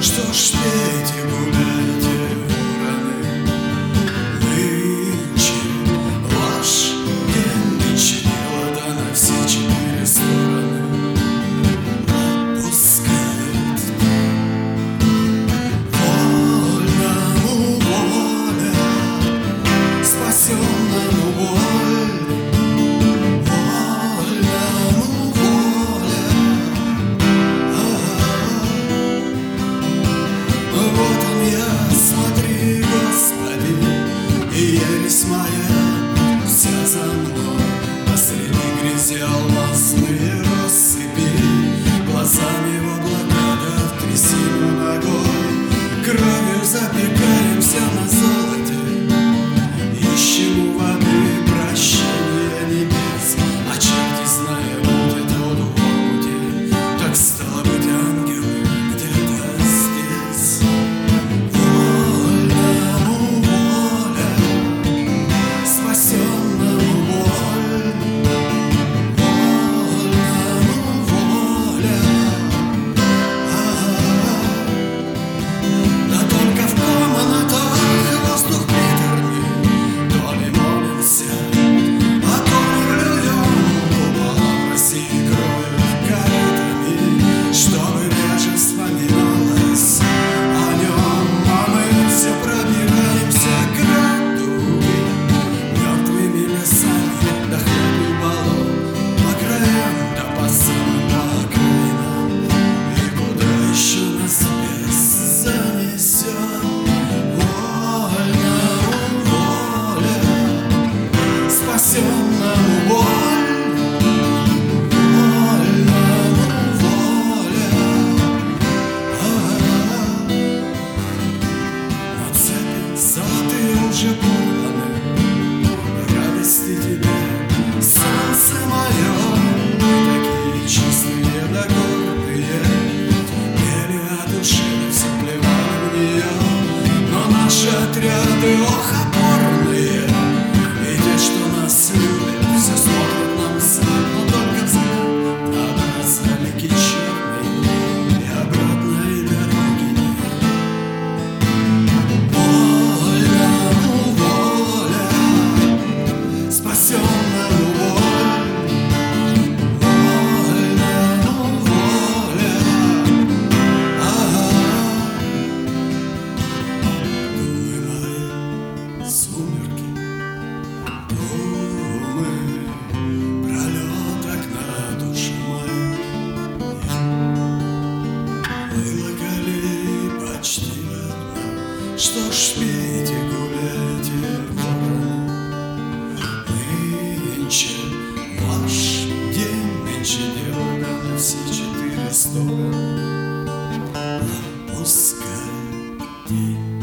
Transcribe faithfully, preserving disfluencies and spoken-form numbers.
Что ж пейте, гуляйте, вороны, нынче ваш день, нынче дело да на все четыре стороны отпускает вольному воля, спасенному боль, вольному воля. Вот он я, смотри, Господи, и ересь моя вся за мной. Посреди грязи алмазные россыпи, глазами в облака да в трясину ногой. Кровью запекаемся на золоте, ищем у воды прощения небес. А черти, зная, будет воду в омуте, так стало быть, ангелы где-то здесь. Вольному воля, спасенному боль, вольному воля. А-а-а. Да только в комнатах воздух приторный, то ли молимся, а то ли блюем купола России кровью корытами, чтобы реже вспоминалось о нем. А мы все пробираемся к радуге мертвыми лесами до хлебных болот, по краям да по самым окраинам. И куда еще нас бес занесет? Вольному воля, спасенному боль, вольному воля. А-а-а. На цепи золотые уже порваны, радости тебе, солнце мое. Мы такие чистые да гордые, пели о душе, да все плевали в нее. Но наши отряды, ох, опорные, и те, что нас любят, все смотрят нам вслед. Но только взгляд на нас далекий черный, и обратной дороги нет. Вольному воля, спасенному боль, вольному воля. А-а-а. Думы мои, сумерки, думы, пролет окна души моей. Вылагали почти одна. Что ж пейте, гуляйте, вороны, нынче ваш день, нынче дело да на все четыре стороны отпускает день.